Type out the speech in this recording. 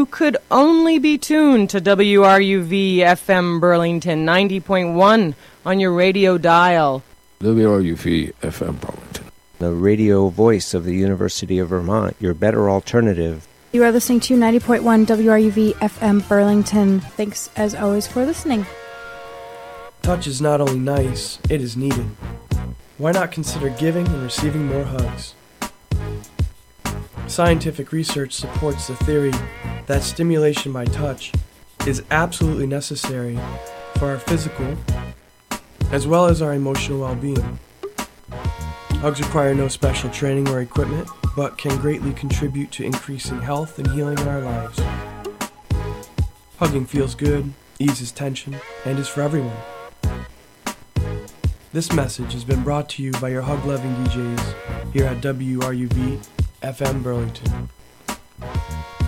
you could only be tuned to WRUV FM Burlington 90.1 on your radio dial. WRUV FM Burlington, the radio voice of the University of Vermont, your better alternative. You are listening to 90.1 WRUV FM Burlington. Thanks, as always, for listening. Touch is not only nice, it is needed. Why not consider giving and receiving more hugs? Scientific research supports the theory that stimulation by touch is absolutely necessary for our physical as well as our emotional well-being. Hugs require no special training or equipment, but can greatly contribute to increasing health and healing in our lives. Hugging feels good, eases tension, and is for everyone. This message has been brought to you by your hug-loving DJs here at WRUV FM Burlington.